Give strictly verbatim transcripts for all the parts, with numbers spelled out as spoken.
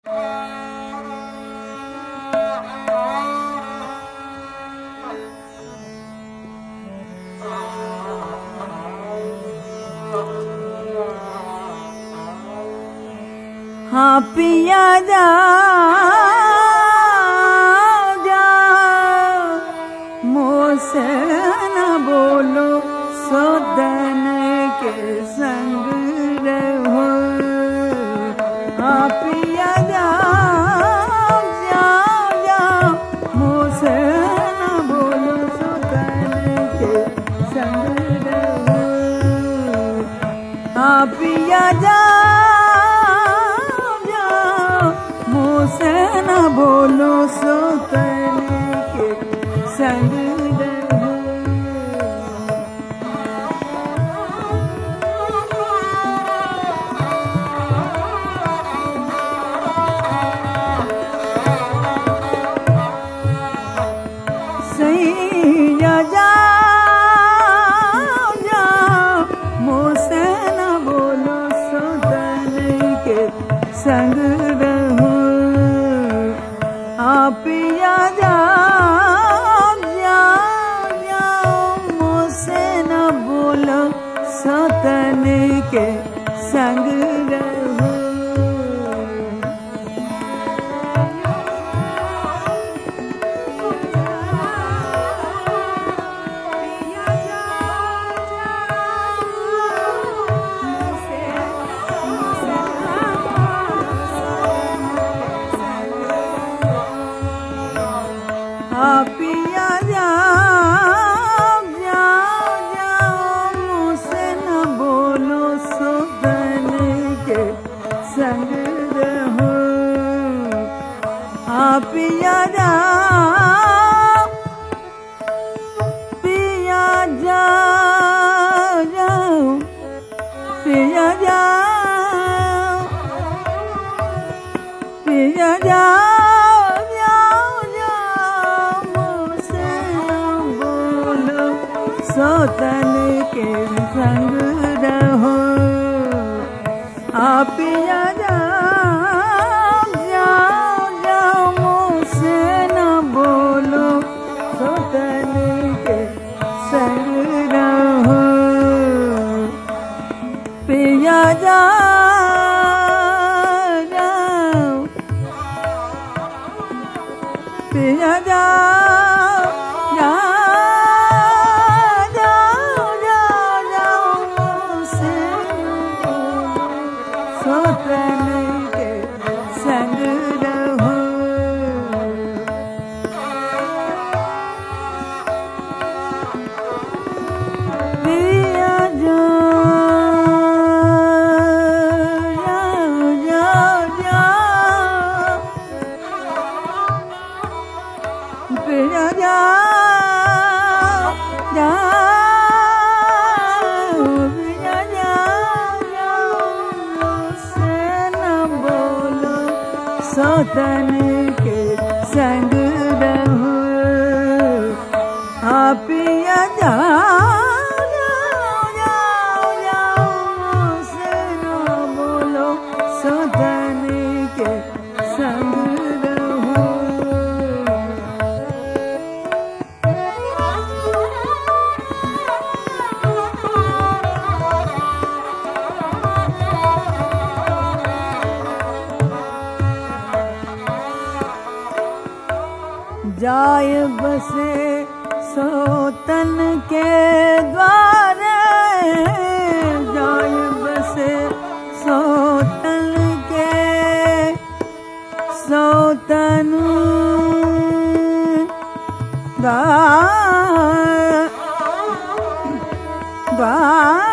हाँ पिया जा जा मोसे न बोलो सौदन के संग रहो। हाँ पिया जा जा जा मोसे न बोलो सौदन के संग रहो। हाँ पिया जा मुझसे न बोलो सौतन के संग रहो। सैया जा जा मुझसे न बोलो सौतन के संग रहो। पिया जा जा जा मुझसे न बोलो सौतन के संग रहो। पिया जा जा जा मुझसे न बोलो सौतन के संग रहो। हाँ पिया जा पिया जा जा पिया जा पिया जा सौतन के संग रहो। आप पिया जा जा जा मुझसे न बोलो सौतन के संग रहो। पिया जा जा पिया जा सौतन के संग रहो। पिया जा जा जा पिया जा जा सौतन के संग रहो। हाँ पिया जा जा जा मुझसे न बोलो सौतन के संग रहो। जाय बसे सौतन के द्वारे जाय बसे सौतन के सौतन द्वार द्वार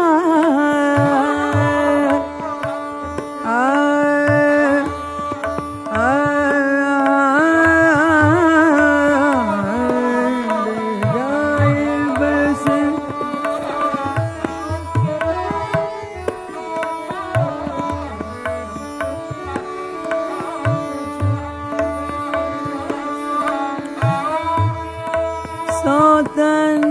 सौतन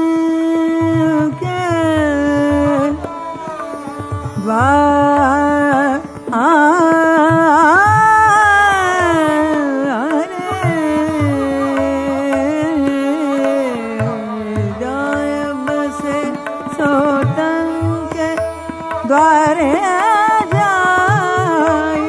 के द्वार जाय बसे सोतन के द्वारे जाय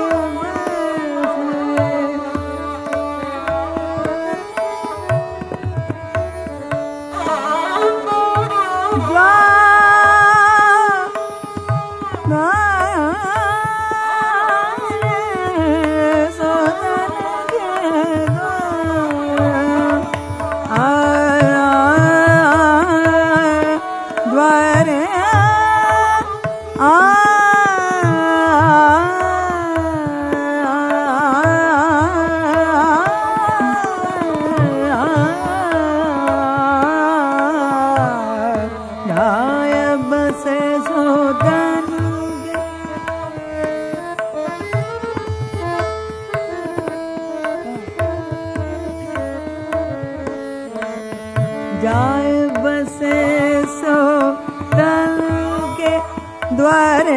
जाय बसे सोतन के द्वारे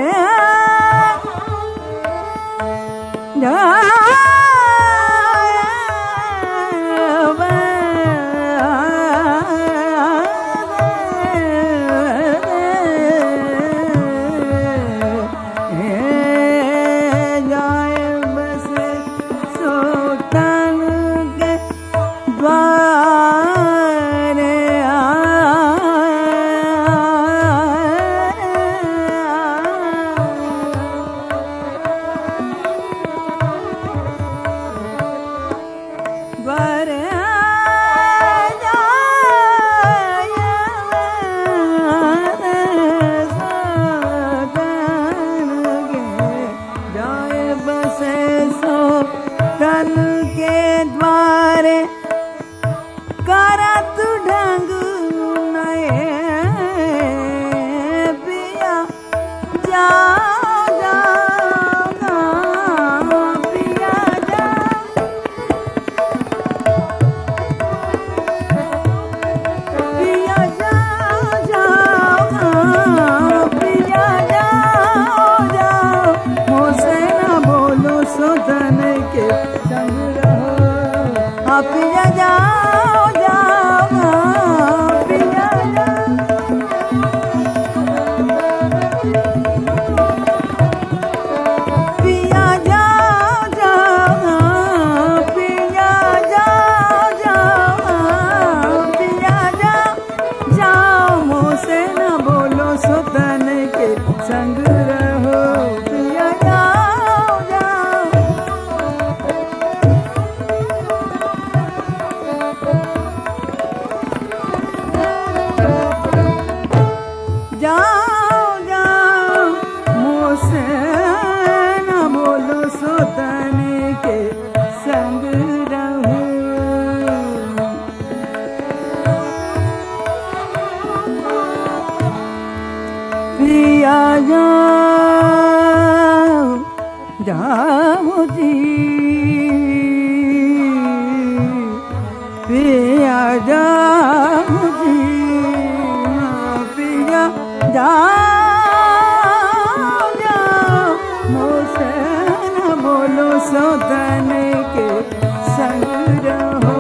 जाय बसे सोतन के द्वारे के द्वारे करत ढंग नए पिया जाओ जाओ पिया जाओ पिया जाओ जाओ पिया जाओ जाओ मुझसे न बोलो सोतन के संग रहो पिया जाओ जाओ पिया जाओ पिया जाओ जाओ पिया जाओ जाओ पिया जाओ जाओ मुझसे न बोलो सोतन के संग रहो पिया जाओ जाओ जाओ जाओ मुझसे न बोलो सोतन के संग रहो पिया जाओ जाओ जी पिया जाओ जी पिया जाओ जाओ मुझसे न बोलो सोतन के संग रहो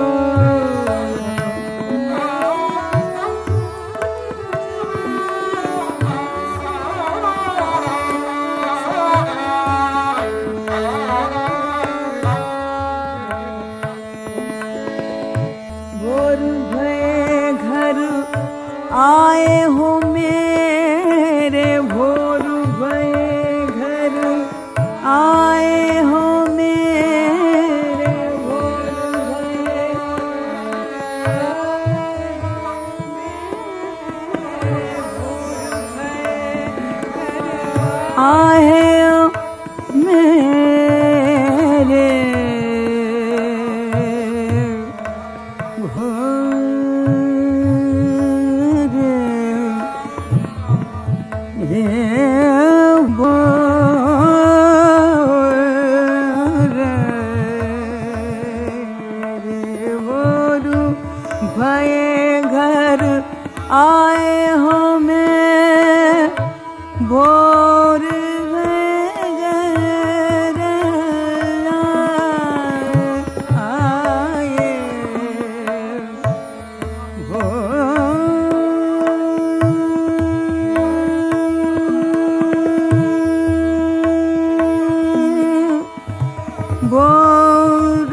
भोर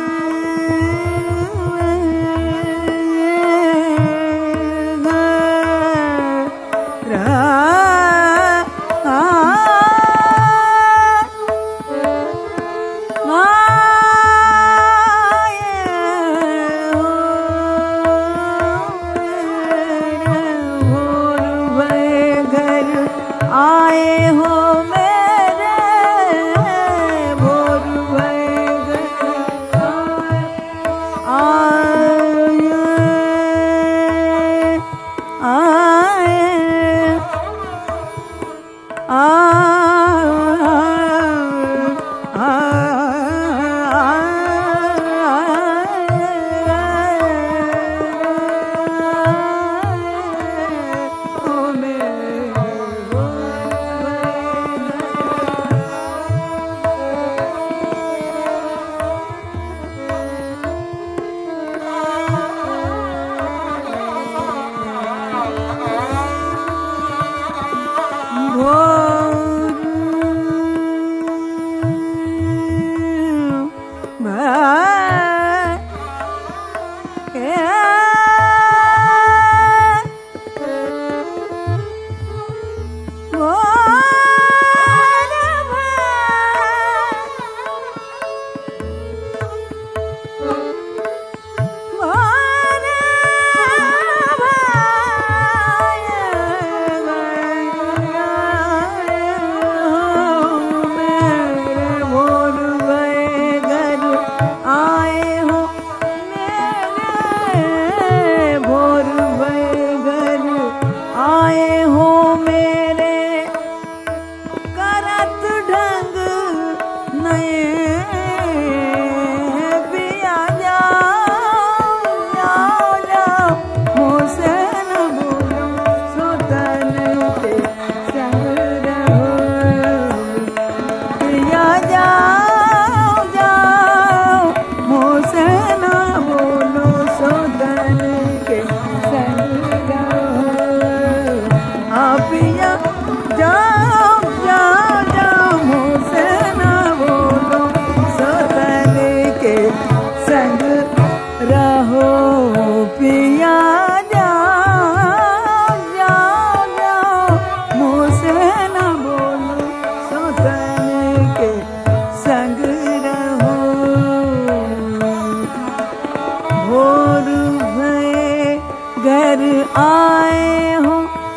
आए हो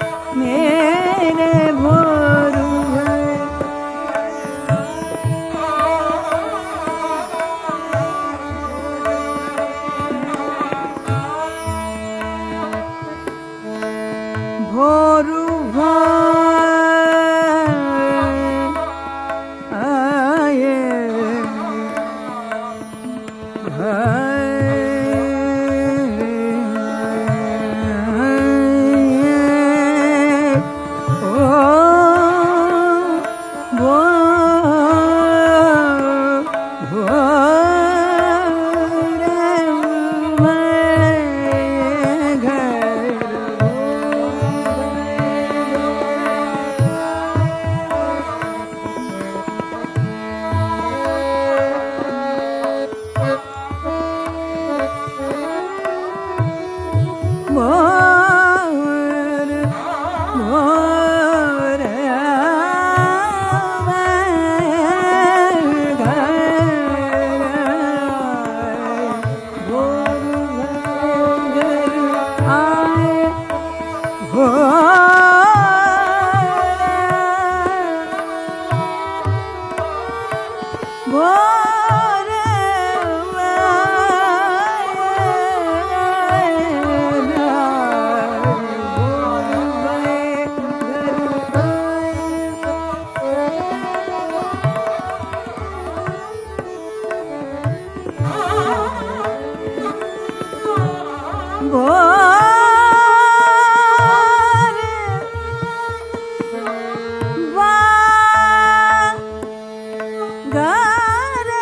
मेरे भोर भोर आए गा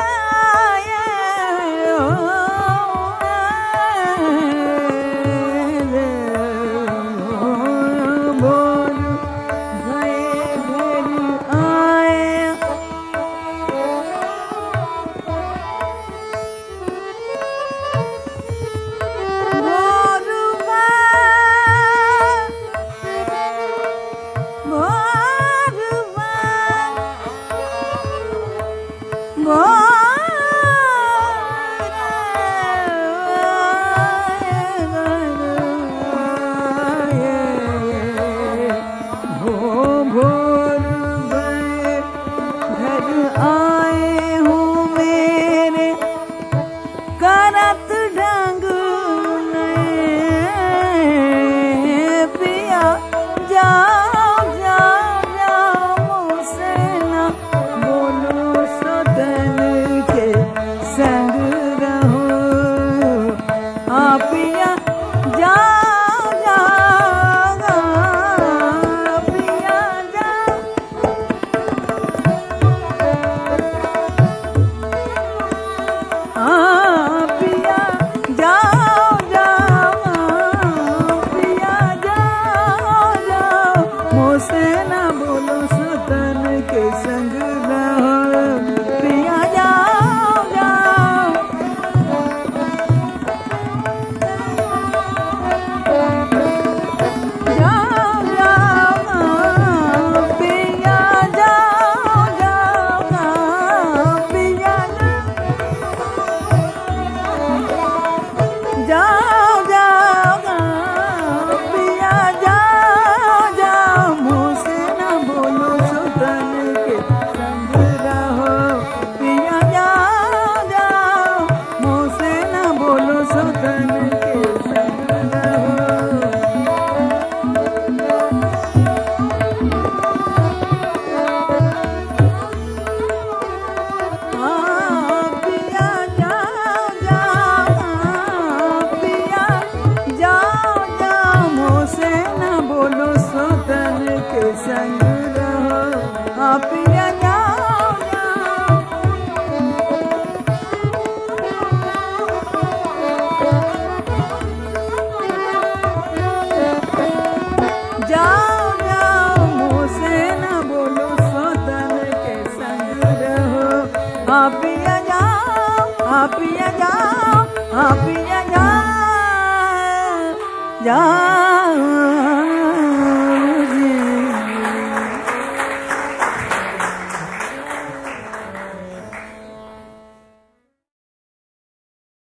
जा